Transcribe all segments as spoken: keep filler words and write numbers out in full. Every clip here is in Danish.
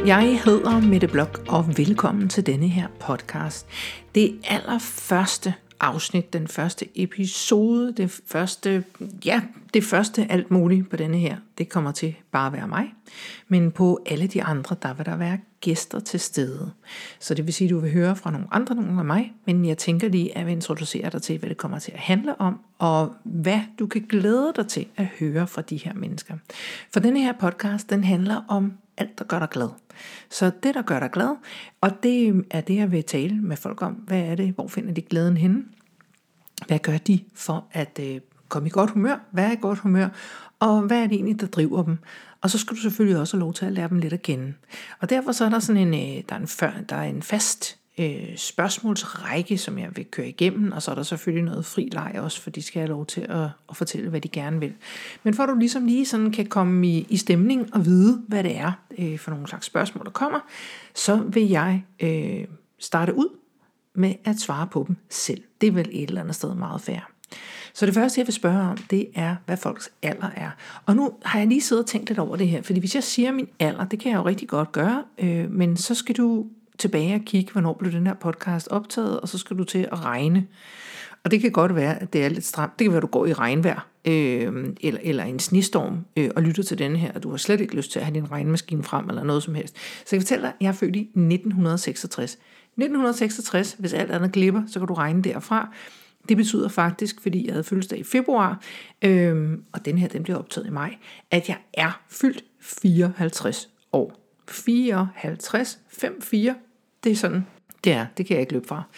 Jeg hedder Mette Bloch, og velkommen til denne her podcast. Det allerførste afsnit, den første episode, det første, ja, det første alt muligt på denne her, det kommer til bare at være mig. Men på alle de andre, der vil der være gæster til stede. Så det vil sige, at du vil høre fra nogle andre, nogle af mig, men jeg tænker lige, at jeg vil introducere dig til, hvad det kommer til at handle om, og hvad du kan glæde dig til at høre fra de her mennesker. For denne her podcast, den handler om alt, der gør dig glad. Så det, der gør dig glad, og det er det, jeg vil tale med folk om. Hvad er det? Hvor finder de glæden henne? Hvad gør de for at øh, komme i godt humør? Hvad er i godt humør? Og hvad er det egentlig, der driver dem? Og så skal du selvfølgelig også have lov til at lære dem lidt at kende. Og derfor så er der sådan en, øh, der er en, før, der er en fast øh, spørgsmålsrække, som jeg vil køre igennem, og så er der selvfølgelig noget fri leg også, for de skal have lov til at, at fortælle, hvad de gerne vil. Men for at du ligesom lige sådan kan komme i, i stemning og vide, hvad det er øh, for nogle slags spørgsmål, der kommer, så vil jeg øh, starte ud med at svare på dem selv. Det er vel et eller andet sted meget fair. Så det første, jeg vil spørge om, det er, hvad folks alder er. Og nu har jeg lige siddet og tænkt lidt over det her, fordi hvis jeg siger min alder, det kan jeg jo rigtig godt gøre, øh, men så skal du tilbage og kigge, hvornår blev den her podcast optaget, og så skal du til at regne. Og det kan godt være, at det er lidt stramt. Det kan være, at du går i regnvejr, øh, eller, eller en snestorm, øh, og lytter til denne her, og du har slet ikke lyst til at have din regnmaskine frem, eller noget som helst. Så jeg fortæller dig, at jeg er født i nitten seksogtres. nitten seksogtres, hvis alt andet glipper, så kan du regne derfra. Det betyder faktisk, fordi jeg havde fødselsdag i februar, øhm, og den her, den bliver optaget i maj, at jeg er fyldt fireoghalvtreds år. fireoghalvtreds, fem fire, det er sådan, det er, det kan jeg ikke løbe fra.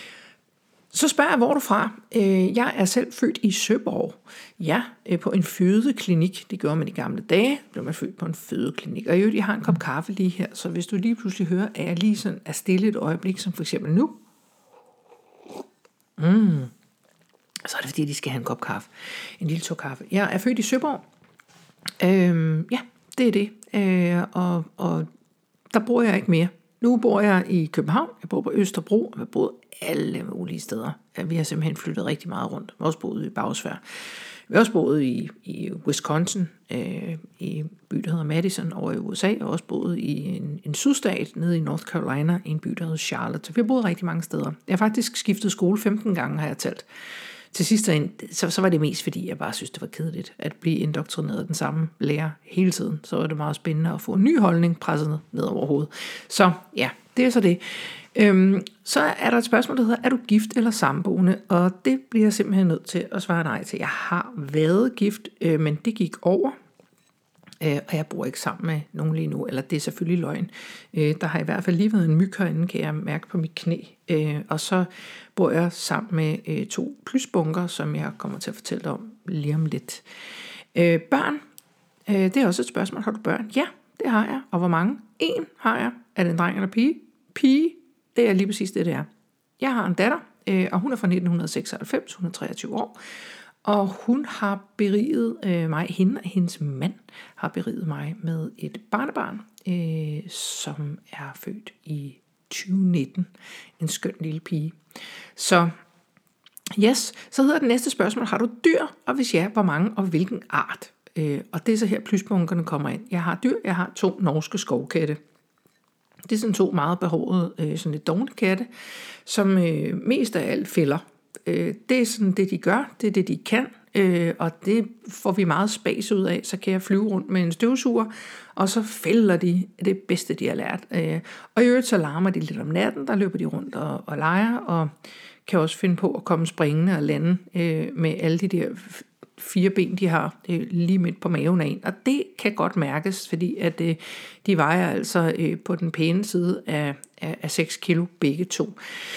Så spørger jeg, hvor er du fra? Øh, jeg er selv født i Søborg. Ja, øh, på en fødeklinik. Det gjorde man i gamle dage. Blev man født på en fødeklinik. Og i øvrigt, jeg har en kop kaffe lige her, så hvis du lige pludselig hører, at jeg lige sådan er stille et øjeblik, som for eksempel nu, mm, så er det fordi, de skal have en kop kaffe. En lille tår kaffe. Jeg er født i Søborg. Øh, ja, det er det. Øh, og, og der bor jeg ikke mere. Nu bor jeg i København, jeg bor på Østerbro, og jeg bor alle mulige steder. Vi har simpelthen flyttet rigtig meget rundt. Vi har også boet i Bagsværd. Vi har også boet i, i Wisconsin, øh, i en by, der hedder Madison, over i U S A, og også boet i en, en sydstat nede i North Carolina, i en by, der hedder Charlotte. Så vi har boet rigtig mange steder. Jeg har faktisk skiftet skole femten gange, har jeg talt. Til sidst så, så var det mest, fordi jeg bare synes, det var kedeligt at blive indoktrineret af den samme lærer hele tiden. Så var det meget spændende at få en ny holdning presset ned over hovedet. Så ja, det er så det. Øhm, så er der et spørgsmål, der hedder, er du gift eller samboende? Og det bliver jeg simpelthen nødt til at svare nej til. Jeg har været gift, øh, men det gik over. Øh, og jeg bor ikke sammen med nogen lige nu, eller det er selvfølgelig løgn. Øh, der har i hvert fald lige været en myg herinde, kan jeg mærke på mit knæ. Øh, og så bor jeg sammen med øh, to plysbunker, som jeg kommer til at fortælle dig om lige om lidt. Øh, børn, øh, det er også et spørgsmål. Har du børn? Ja, det har jeg. Og hvor mange? En har jeg. Er det en dreng eller pige? Pige, det er lige præcis det, det er. Jeg har en datter, øh, og hun er fra nitten seksoghalvfems, hun er treogtyve år. Og hun har beriget øh, mig, hende og hendes mand har beriget mig med et barnebarn, øh, som er født i tyve nitten. En skøn lille pige. Så yes, så hedder det næste spørgsmål, har du dyr? Og hvis ja, hvor mange og hvilken art? Øh, og det er så her plysbunkerne kommer ind. Jeg har dyr, jeg har to norske skovkatte. Det er sådan to meget behårede, øh, sådan lidt dovne katte, som øh, mest af alt fælder. Øh, det er sådan det, de gør, det er det, de kan, øh, og det får vi meget spas ud af. Så kan jeg flyve rundt med en støvsuger, og så fælder de det bedste, de har lært. Øh, og i øvrigt så larmer de lidt om natten, der løber de rundt og, og leger, og kan også finde på at komme springende og lande øh, med alle de der fire ben, de har øh, lige midt på maven af en. Og det kan godt mærkes, fordi at øh, de vejer altså øh, på den pæne side af, af, af seks kilo begge to.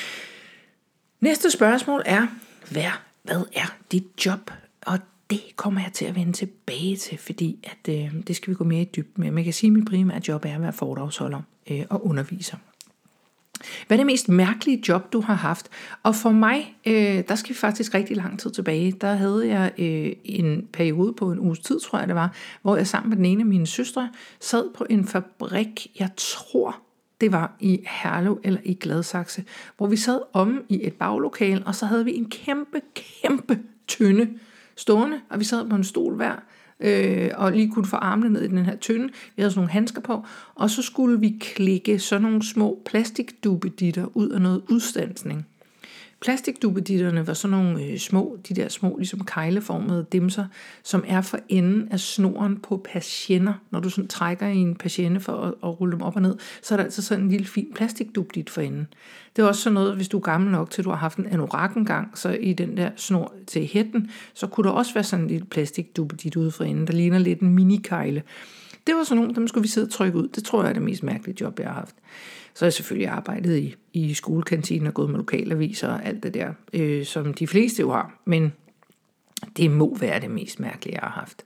Næste spørgsmål er, hvad, hvad er dit job? Og det kommer jeg til at vende tilbage til, fordi at, øh, det skal vi gå mere i dybden med. Man kan sige, at mit primære job er at være foredragsholder øh, og underviser. Hvad er det mest mærkelige job, du har haft? Og for mig, øh, der skal vi faktisk rigtig lang tid tilbage. Der havde jeg øh, en periode på en uges tid, tror jeg det var, hvor jeg sammen med den ene af mine søstre sad på en fabrik, jeg tror, det var i Herlev eller i Gladsaxe, hvor vi sad om i et baglokale, og så havde vi en kæmpe, kæmpe tønde stående, og vi sad på en stol hver, øh, og lige kunne få armene ned i den her tynde. Vi havde sådan nogle handsker på, og så skulle vi klikke sådan nogle små plastikdubeditter ud af noget udstansning. Plastikdubeditterne var sådan nogle øh, små, de der små, ligesom kegleformede dimser, som er for enden af snoren på patienter. Når du sådan trækker i en patiente for at, at rulle dem op og ned, så er der altså sådan en lille fin plastikdubedit for enden. Det er også sådan noget, hvis du er gammel nok til, at du har haft en anorak engang, så i den der snor til hætten, så kunne der også være sådan en lille plastikdubedit ude for enden, der ligner lidt en mini-kegle. Det var sådan nogle, dem skulle vi sidde og trykke ud. Det tror jeg er det mest mærkelige job, jeg har haft. Så har jeg selvfølgelig arbejdet i, i skolekantinen og gået med lokalaviser og alt det der, øh, som de fleste jo har. Men det må være det mest mærkelige, jeg har haft.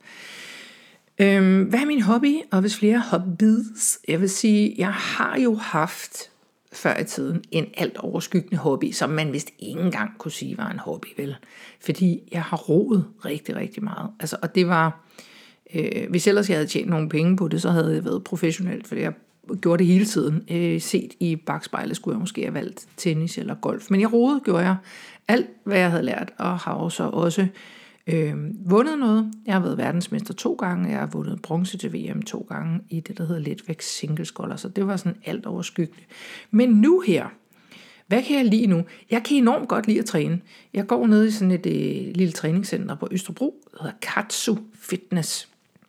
Øhm, hvad er min hobby? Og hvis flere hobbies? Jeg vil sige, jeg har jo haft før i tiden en alt overskyggende hobby, som man vist ikke engang kunne sige var en hobby, vel? Fordi jeg har roet rigtig, rigtig meget. Altså, og det var... Øh, hvis ellers jeg havde tjent nogle penge på det, så havde jeg været professionelt, for jeg gjorde det hele tiden. Øh, set i bagspejlet skulle jeg måske have valgt tennis eller golf. Men jeg rodede, gjorde jeg alt, hvad jeg havde lært, og har også også øh, vundet noget. Jeg har været verdensmester to gange, jeg har vundet bronze til V M to gange i det, der hedder letvægt singlesculler, så det var sådan alt overskyggeligt. Men nu her, hvad kan jeg lide nu? Jeg kan enormt godt lide at træne. Jeg går ned i sådan et øh, lille træningscenter på Østerbro, der hedder Katsu Fitness.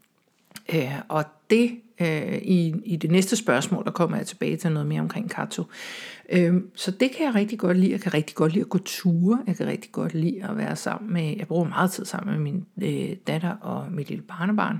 Øh, og det øh, i, i det næste spørgsmål, der kommer jeg tilbage til noget mere omkring Katsu. Øh, så det kan jeg rigtig godt lide. Jeg kan rigtig godt lide at gå ture. Jeg kan rigtig godt lide at være sammen med, jeg bruger meget tid sammen med min øh, datter og mit lille barnebarn.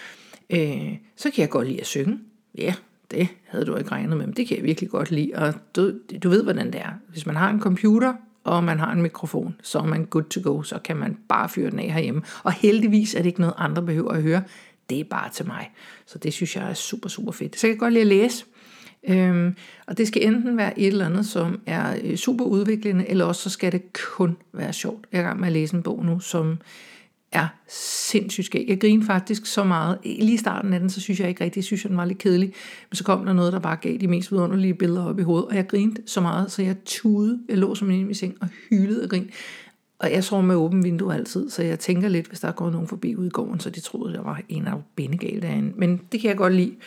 Øh, så kan jeg godt lide at synge. Ja, det havde du ikke regnet med, men det kan jeg virkelig godt lide. Og du, du ved, hvordan det er. Hvis man har en computer, og man har en mikrofon, så er man good to go. Så kan man bare fyre den af herhjemme. Og heldigvis er det ikke noget, andre behøver at høre. Det er bare til mig. Så det synes jeg er super, super fedt. Så jeg kan godt lide at læse. Øhm, og det skal enten være et eller andet, som er øh, super udviklende, eller også så skal det kun være sjovt. Jeg er i gang med at læse en bog nu, som er sindssygt skæg. Jeg griner faktisk så meget. Lige i starten af den, så synes jeg ikke rigtig, jeg synes, den var lidt kedelig. Men så kom der noget, der bare gav de mest vidunderlige billeder op i hovedet. Og jeg grinede så meget, så jeg tudede. Jeg lå som inde i min seng og hylede og grin. Og jeg sover med åbent vindue altid, så jeg tænker lidt, hvis der går nogen forbi ude i gården, så de troede, jeg var en af bindegale derinde. Men det kan jeg godt lide.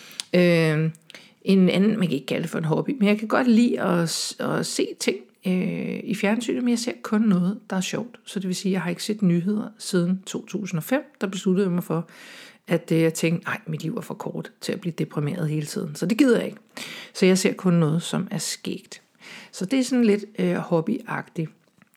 Øh, en anden, man kan ikke kalde det for en hobby, men jeg kan godt lide at, at se ting øh, i fjernsynet, men jeg ser kun noget, der er sjovt. Så det vil sige, at jeg har ikke set nyheder siden to tusind og fem, der besluttede jeg mig for, at øh, jeg tænkte, nej, mit liv er for kort til at blive deprimeret hele tiden. Så det gider jeg ikke. Så jeg ser kun noget, som er skægt. Så det er sådan lidt øh, hobbyagtigt.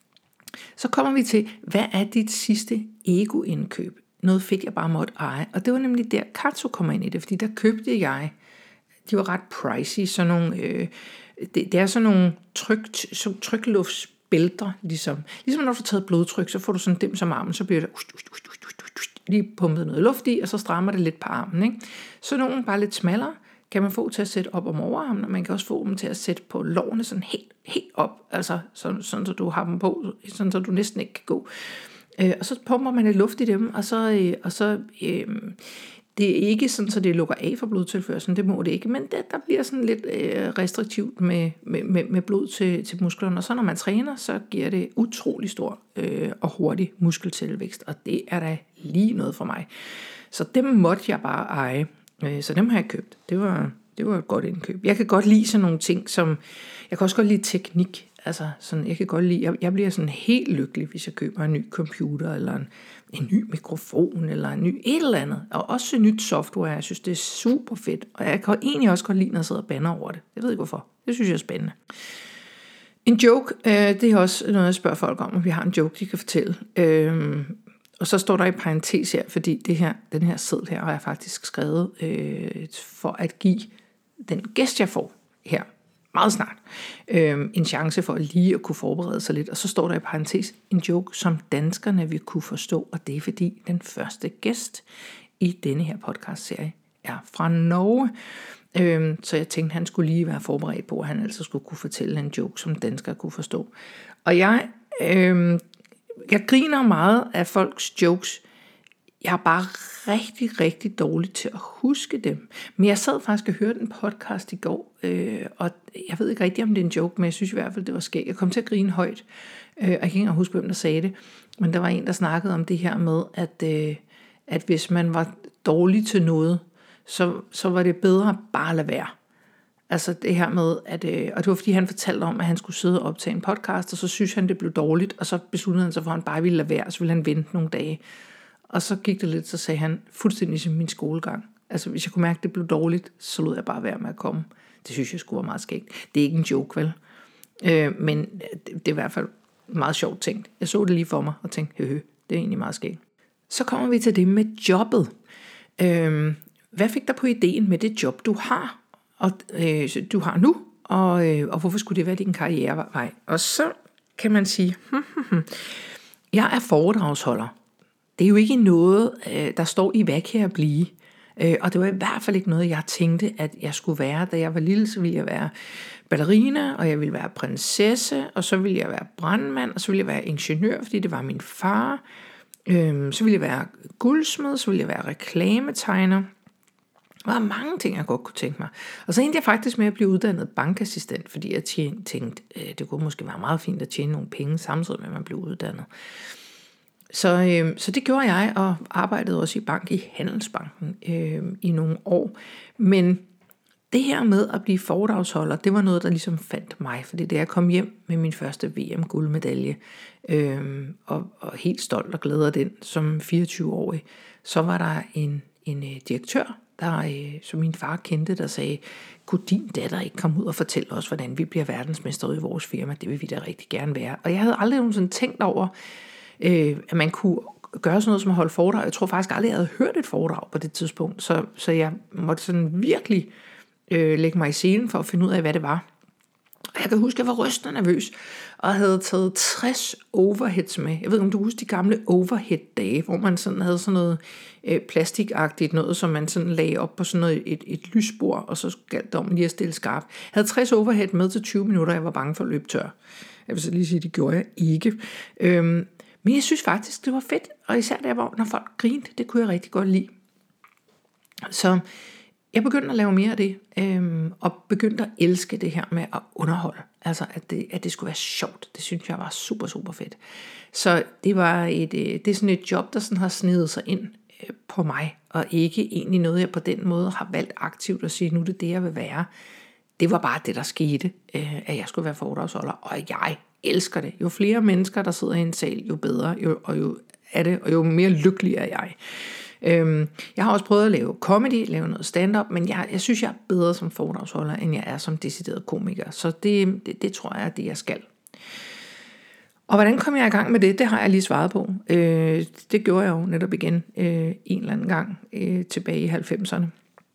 Så kommer vi til, hvad er dit sidste ego-indkøb? Noget fedt, jeg bare måtte eje. Og det var nemlig der, Katsu kommer ind i det, fordi der købte jeg, de var ret pricey, sådan nogle, øh, det, det er sådan nogle tryk, så trykluftsbælter, ligesom. Ligesom når du får taget blodtryk, så får du sådan dem som armen, så bliver der ust, ust, ust, ust, ust, ust, lige pumpet noget luft i, og så strammer det lidt på armen. Ikke? Så nogle bare lidt smallere, kan man få til at sætte op om overarmen, og man kan også få dem til at sætte på lårene sådan helt, helt op, altså sådan, sådan så du har dem på, sådan så du næsten ikke kan gå. Øh, og så pumper man lidt luft i dem, og så, øh, og så øh, det er ikke sådan, så det lukker af for blodtilførselen, det må det ikke, men det, der bliver sådan lidt øh, restriktivt med, med, med, med blod til, til musklerne, og så når man træner, så giver det utrolig stor øh, og hurtig muskeltilvækst, og det er da lige noget for mig. Så dem måtte jeg bare eje. Så dem har jeg købt. Det var, det var et godt indkøb. Jeg kan godt lide sådan nogle ting, som... Jeg kan også godt lide teknik. Altså, sådan, jeg kan godt lide... Jeg, jeg bliver sådan helt lykkelig, hvis jeg køber en ny computer, eller en, en ny mikrofon, eller en ny et eller andet. Og også nyt software. Jeg synes, det er super fedt. Og jeg kan egentlig også godt lide, når jeg sidder og bander over det. Jeg ved ikke hvorfor. Det synes jeg er spændende. En joke, øh, det er også noget, jeg spørger folk om, om vi har en joke, de kan fortælle. Øh, Og så står der i parentes her, fordi det her, den her seddel her har jeg faktisk skrevet øh, for at give den gæst, jeg får her meget snart, øh, en chance for lige at kunne forberede sig lidt. Og så står der i parentes en joke, som danskerne vil kunne forstå, og det er fordi den første gæst i denne her podcast-serie er fra Norge. Øh, så jeg tænkte, han skulle lige være forberedt på, at han altså skulle kunne fortælle en joke, som danskere kunne forstå. Og jeg... Øh, Jeg griner meget af folks jokes. Jeg er bare rigtig, rigtig dårlig til at huske dem. Men jeg sad faktisk og hørte en podcast i går, øh, og jeg ved ikke rigtig, om det er en joke, men jeg synes i hvert fald, det var skægt. Jeg kom til at grine højt, øh, og jeg kan ikke huske, hvem der sagde det. Men der var en, der snakkede om det her med, at, øh, at hvis man var dårlig til noget, så, så var det bedre bare at lade være. Altså det her med, at, øh, og det var fordi han fortalte om, at han skulle sidde og optage en podcast, og så synes han, det blev dårligt, og så besluttede han sig for, at han bare ville lade være, og så ville han vente nogle dage. Og så gik det lidt, så sagde han, fuldstændig som min skolegang. Altså hvis jeg kunne mærke, at det blev dårligt, så lod jeg bare være med at komme. Det synes jeg skulle være meget skægt. Det er ikke en joke, vel? Øh, men det, det er i hvert fald meget sjovt tænkt. Jeg så det lige for mig og tænkte, høhø, det er egentlig meget skægt. Så kommer vi til det med jobbet. Øh, hvad fik dig på ideen med det job, du har? Og øh, du har nu, og, øh, og hvorfor skulle det være din karrierevej? Og så kan man sige, hmm, hmm, hmm. jeg er foredragsholder. Det er jo ikke noget, øh, der står i hvad kan jeg blive. Øh, og det var i hvert fald ikke noget, jeg tænkte, at jeg skulle være. Da jeg var lille, så ville jeg være ballerina, og jeg ville være prinsesse, og så ville jeg være brandmand, og så ville jeg være ingeniør, fordi det var min far. Øh, så ville jeg være guldsmed, så ville jeg være reklametegner. Der var mange ting, jeg godt kunne tænke mig. Og så endte jeg faktisk med at blive uddannet bankassistent, fordi jeg tænkte, det kunne måske være meget fint at tjene nogle penge, samtidig med at man blev uddannet. Så, øh, så det gjorde jeg, og arbejdede også i bank i Handelsbanken øh, i nogle år. Men det her med at blive foredragsholder, det var noget, der ligesom fandt mig. Fordi da jeg kom hjem med min første V M-guldmedalje, øh, og, og helt stolt og glad af den som fireogtyve-årig, så var der en, en øh, direktør, der, øh, som min far kendte, der sagde, kunne din datter ikke komme ud og fortælle os, hvordan vi bliver verdensmester i vores firma? Det vil vi da rigtig gerne være. Og jeg havde aldrig nogensinde tænkt over, øh, at man kunne gøre sådan noget som at holde foredrag. Jeg tror faktisk aldrig, jeg havde hørt et foredrag på det tidspunkt. Så, så jeg måtte sådan virkelig øh, lægge mig i scenen for at finde ud af, hvad det var. Og jeg kan huske, at jeg var rystende nervøs, og havde taget tres overheads med. Jeg ved ikke, om du husker de gamle overhead-dage, hvor man sådan havde sådan noget øh, plastikagtigt noget, som man sådan lagde op på sådan noget, et, et lysbord, og så galt det om lige at stille skarpt. Jeg havde tres overhead med til tyve minutter, jeg var bange for at løbe tør. Jeg vil så lige sige, det gjorde jeg ikke. Øhm, men jeg synes faktisk, det var fedt, og især der, hvor når folk grinte, det kunne jeg rigtig godt lide. Så jeg begyndte at lave mere af det, øhm, og begyndte at elske det her med at underholde. Altså, at det, at det skulle være sjovt. Det synes jeg var super, super fedt. Så det var et, det er sådan et job, der sådan har snedet sig ind øh, på mig, og ikke egentlig noget, jeg på den måde har valgt aktivt at sige, nu er det det, jeg vil være. Det var bare det, der skete, øh, at jeg skulle være foredragsholder, og jeg elsker det. Jo flere mennesker, der sidder i en sal, jo bedre, jo, og jo er det, og jo mere lykkelig er jeg. Øhm, jeg har også prøvet at lave comedy, lave noget stand-up, men jeg, jeg synes, jeg er bedre som foredragsholder, end jeg er som decideret komiker. Så det, det, det tror jeg er det, jeg skal. Og hvordan kom jeg i gang med det? Det har jeg lige svaret på. Øh, det gjorde jeg jo netop igen øh, en eller anden gang øh, tilbage i halvfemserne.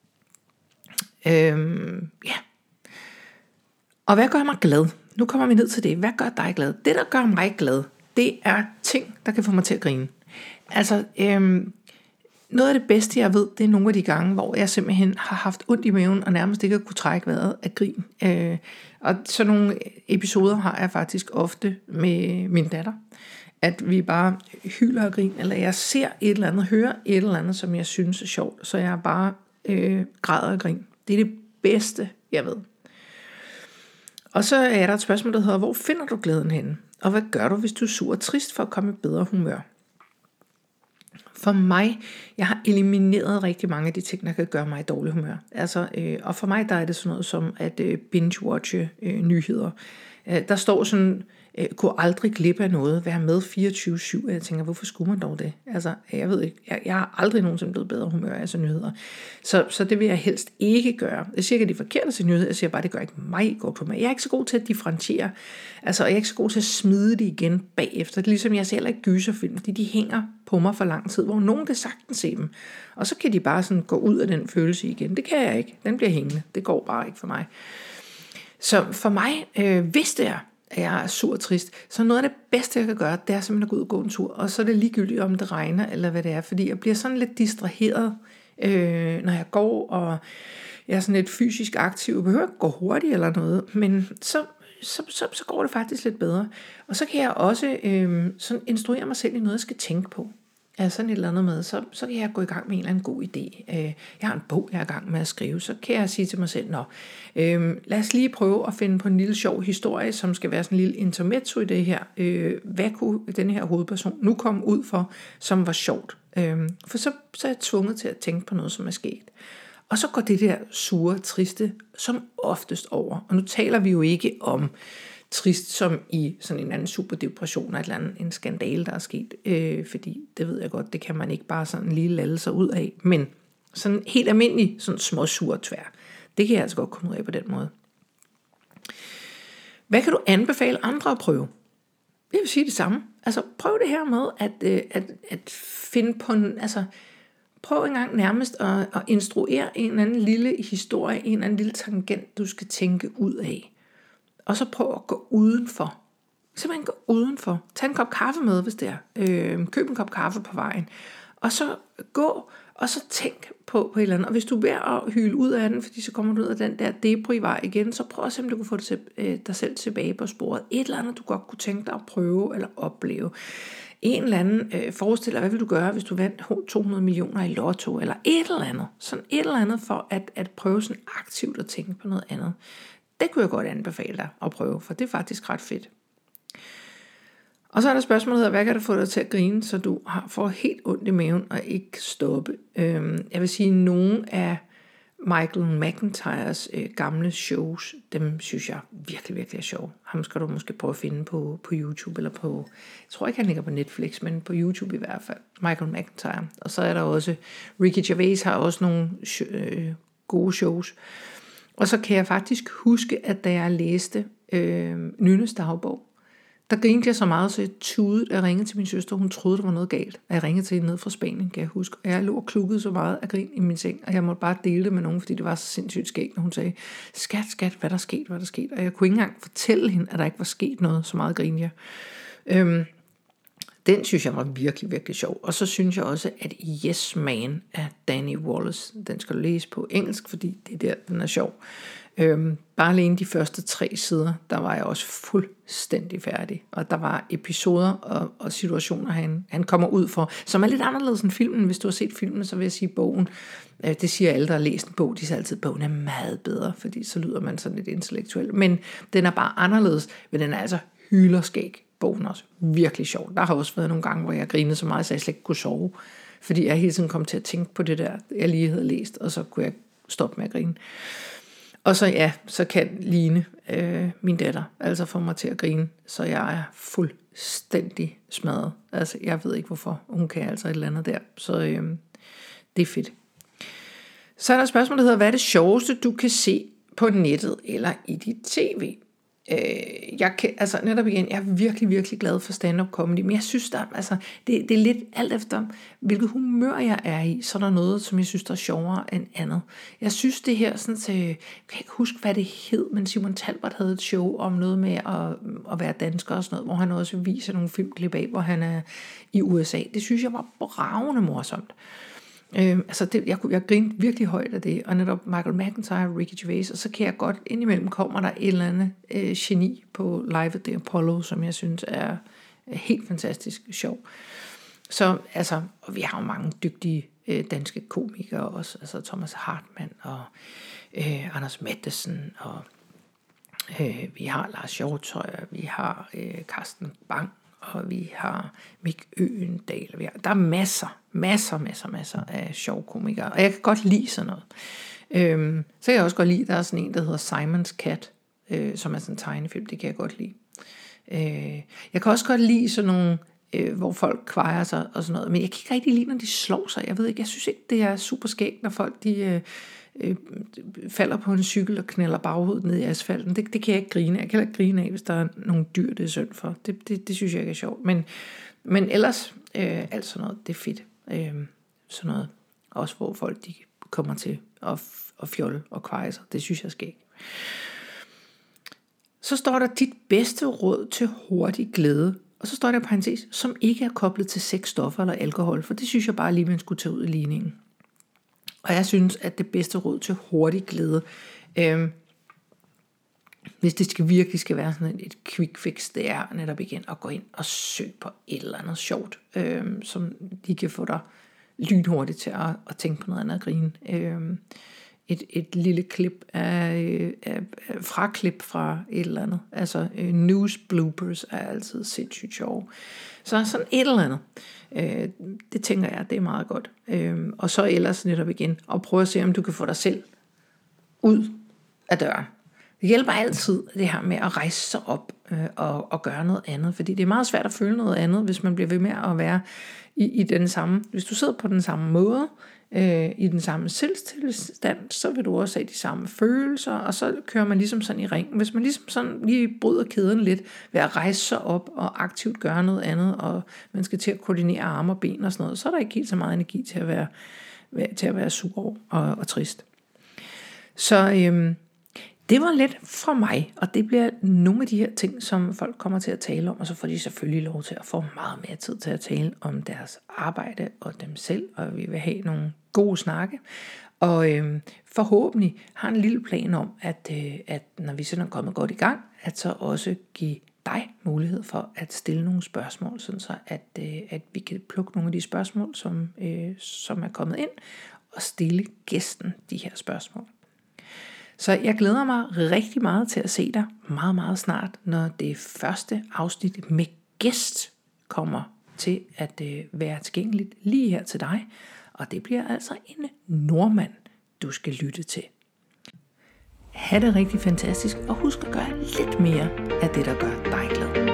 Øh, ja. Og hvad gør mig glad? Nu kommer vi ned til det. Hvad gør dig glad? Det, der gør mig glad, det er ting, der kan få mig til at grine. Altså, øh, noget af det bedste, jeg ved, det er nogle af de gange, hvor jeg simpelthen har haft ondt i maven, og nærmest ikke har kunne trække vejret af grin. Øh, og sådan nogle episoder har jeg faktisk ofte med min datter. At vi bare hylder og grin, eller jeg ser et eller andet, hører et eller andet, som jeg synes er sjovt, så jeg bare øh, græder og grin. Det er det bedste, jeg ved. Og så er der et spørgsmål, der hedder, hvor finder du glæden henne? Og hvad gør du, hvis du er sur og trist for at komme i bedre humør? For mig, jeg har elimineret rigtig mange af de ting, der kan gøre mig i dårlig humør. Altså, øh, og for mig, der er det sådan noget som at øh, binge-watche øh, nyheder. Øh, der står sådan, øh, kunne aldrig glip af noget, være med fireogtyve syv, og jeg tænker, hvorfor skulle man dog det? Altså, jeg ved ikke, jeg, jeg har aldrig nogensinde blevet bedre humør af altså nyheder. Så, så det vil jeg helst ikke gøre. Jeg siger ikke, at de er forkerte til nyheder, jeg siger bare, at det gør ikke mig godt humør. Jeg er ikke så god til at differentiere, altså, jeg er ikke så god til at smide det igen bagefter. Det er ligesom, jeg ser heller ikke gyserfilm, fordi de hænger på mig for lang tid, hvor nogen kan sagtens se dem, og så kan de bare sådan gå ud af den følelse igen. Det kan jeg ikke. Den bliver hængende. Det går bare ikke for mig. Så for mig, øh, hvis det er, at jeg er sur og trist, så noget af det bedste, jeg kan gøre, det er simpelthen at gå ud og gå en tur, og så er det ligegyldigt, om det regner, eller hvad det er, fordi jeg bliver sådan lidt distraheret, øh, når jeg går, og jeg er sådan lidt fysisk aktiv. Jeg behøver ikke gå hurtigt eller noget, men så Så, så, så går det faktisk lidt bedre. Og så kan jeg også øh, sådan instruere mig selv i noget, jeg skal tænke på. Altså sådan et eller andet med, så, så kan jeg gå i gang med en eller anden god idé. Øh, jeg har en bog, jeg er i gang med at skrive, så kan jeg sige til mig selv, nå, øh, lad os lige prøve at finde på en lille sjov historie, som skal være sådan en lille intermezzo i det her. Øh, hvad kunne den her hovedperson nu komme ud for, som var sjovt? Øhm, for så, så er jeg tvunget til at tænke på noget, som er sket. Og så går det der sure, triste, som oftest over. Og nu taler vi jo ikke om trist som i sådan en anden superdepression eller et eller andet, en skandale, der er sket. Øh, fordi det ved jeg godt, det kan man ikke bare sådan lige lalle sig ud af. Men sådan helt almindelig, sådan små sur tvær. Det kan jeg altså godt komme ud af på den måde. Hvad kan du anbefale andre at prøve? Jeg vil sige det samme. Altså prøv det her med at, at, at finde på en, altså prøv engang nærmest at, at instruere en eller anden lille historie, en eller anden lille tangent, du skal tænke ud af. Og så prøv at gå udenfor. Simpelthen gå udenfor. Tag en kop kaffe med, hvis det er. Øh, køb en kop kaffe på vejen. Og så gå, og så tænk på, på et eller andet. Og hvis du er ved at hyle ud af den, fordi så kommer du ud af den der debris-vej igen, så prøv at se, om du kan få det til, øh, dig selv tilbage på sporet. Et eller andet, du godt kunne tænke dig at prøve eller opleve. En eller anden, øh, forestil dig, hvad vil du gøre, hvis du vandt to hundrede millioner i lotto, eller et eller andet. Sådan et eller andet for at, at prøve sådan aktivt at tænke på noget andet. Det kunne jeg godt anbefale dig at prøve, for det er faktisk ret fedt. Og så er der spørgsmålet, hvad kan der få dig til at grine, så du har, får helt ondt i maven og ikke kan stoppe? Øhm, jeg vil sige, at nogle af Michael McIntyres øh, gamle shows, dem synes jeg virkelig, virkelig er sjove. Ham skal du måske prøve at finde på, på YouTube, eller på, jeg tror ikke han ligger på Netflix, men på YouTube i hvert fald, Michael McIntyre. Og så er der også, Ricky Gervais har også nogle øh, gode shows. Og så kan jeg faktisk huske, at da jeg læste øh, Nynnes dagbog, der grinte jeg så meget, så jeg tudede, at jeg ringede til min søster, hun troede, der var noget galt. Og jeg ringede til hende ned fra Spanien, kan jeg huske. Og jeg lå og klukkede så meget af grin i min seng, og jeg måtte bare dele det med nogen, fordi det var så sindssygt skægt, når hun sagde, skat, skat, hvad der er sket, hvad der er sket. Og jeg kunne ikke engang fortælle hende, at der ikke var sket noget, så meget grin jeg. Øhm, den synes jeg var virkelig, virkelig sjov. Og så synes jeg også, at Yes Man af Danny Wallace, den skal du læse på engelsk, fordi det er der, den er sjov. Øhm, bare alene de første tre sider, der var jeg også fuldstændig færdig. Og der var episoder og, og situationer, han, han kommer ud for, som er lidt anderledes end filmen. Hvis du har set filmen, så vil jeg sige bogen. Øh, det siger alle, der har læst en bog, de siger altid, at bogen er meget bedre, fordi så lyder man sådan lidt intellektuel. Men den er bare anderledes, men den er altså hylerskæg. Bogen er også virkelig sjov. Der har også været nogle gange, hvor jeg grinede så meget, så jeg slet ikke kunne sove. Fordi jeg hele tiden kom til at tænke på det der, jeg lige havde læst, og så kunne jeg stoppe med at grine. Og så ja, så kan Line, øh, min datter, altså få mig til at grine, så jeg er fuldstændig smadret. Altså jeg ved ikke hvorfor, hun kan altså et eller andet der, så øh, det er fedt. Så er der et spørgsmål, der hedder, hvad er det sjoveste, du kan se på nettet eller i dit tv? Øh, jeg kan, altså netop igen, jeg er virkelig, virkelig glad for stand-up comedy, men jeg synes, der, altså, det, det er lidt alt efter, hvilket humør jeg er i, så er der noget, som jeg synes, der er sjovere end andet. Jeg synes det her, sådan til, jeg kan ikke huske, hvad det hed, men Simon Talbot havde et show om noget med at, at være dansker og sådan noget, hvor han også viser nogle filmklip af, hvor han er i U S A. Det synes jeg var bravende morsomt. Øhm, altså det, jeg, jeg grinte virkelig højt af det, og netop Michael McIntyre og Ricky Gervais, og så kan jeg godt, indimellem kommer der et eller andet øh, geni på Live at the Apollo, som jeg synes er helt fantastisk sjov. Så altså, og vi har jo mange dygtige øh, danske komikere også, altså Thomas Hartmann og øh, Anders Matthesen, og øh, vi har Lars Hjortøj, vi har øh, Carsten Bang, og vi har Mik Øgendal. Vi har, der er masser, masser, masser, masser af sjove komikere, og jeg kan godt lide sådan noget. Øhm, så kan jeg også godt lide, der er sådan en, der hedder Simon's Cat, øh, som er sådan en tegnefilm, det kan jeg godt lide. Øh, jeg kan også godt lide sådan nogle, øh, hvor folk kvejer sig og sådan noget, men jeg kan ikke rigtig lide, når de slår sig. Jeg ved ikke, jeg synes ikke, det er super skægt, når folk de øh, øh, falder på en cykel og knælder baghovedet ned i asfalten. Det, det kan jeg ikke grine af. Jeg kan ikke grine af, hvis der er nogle dyr, det er synd for. Det, det, det synes jeg ikke er sjovt. Men, men ellers, øh, alt sådan noget, det er fedt. Øh, sådan noget, også hvor folk de kommer til at, at fjolle og kveje sig. Det synes jeg er skægt. Så står der dit bedste råd til hurtig glæde. Og så står der på parentes, som ikke er koblet til sex, stoffer eller alkohol. For det synes jeg bare lige, man skulle tage ud i ligningen. Og jeg synes, at det bedste råd til hurtig glæde, øh, hvis det skal virkelig skal være sådan et quick fix, det er netop igen at gå ind og søge på et eller andet sjovt, øh, som de kan få dig lynhurtigt til at, at tænke på noget andet og grine. Øh, et, et lille klip af, af, af fraklip fra et eller andet. Altså news bloopers er altid sindssygt sjove. Så sådan et eller andet. Øh, det tænker jeg, det er meget godt. Øh, og så ellers netop igen, og prøve at se, om du kan få dig selv ud af døren. Det hjælper altid, det her med at rejse sig op øh, og, og gøre noget andet, fordi det er meget svært at føle noget andet, hvis man bliver ved med at være i, i den samme, hvis du sidder på den samme måde, øh, i den samme selvtilstand, så vil du også have de samme følelser, og så kører man ligesom sådan i ringen. Hvis man ligesom sådan lige bryder kæden lidt ved at rejse sig op og aktivt gøre noget andet, og man skal til at koordinere arme og ben og sådan noget, så er der ikke helt så meget energi til at være, til at være sur og, og trist. Så øhm, det var lidt fra mig, og det bliver nogle af de her ting, som folk kommer til at tale om, og så får de selvfølgelig lov til at få meget mere tid til at tale om deres arbejde og dem selv, og vi vil have nogle gode snakke, og øhm, forhåbentlig har en lille plan om, at, øh, at når vi sådan er kommet godt i gang, at så også give dig mulighed for at stille nogle spørgsmål, sådan så at, øh, at vi kan plukke nogle af de spørgsmål, som, øh, som er kommet ind, og stille gæsten de her spørgsmål. Så jeg glæder mig rigtig meget til at se dig meget, meget snart, når det første afsnit med gæst kommer til at øh, være tilgængeligt lige her til dig. Og det bliver altså en nordmand, du skal lytte til. Ha' det rigtig fantastisk, og husk at gøre lidt mere af det, der gør dig glad.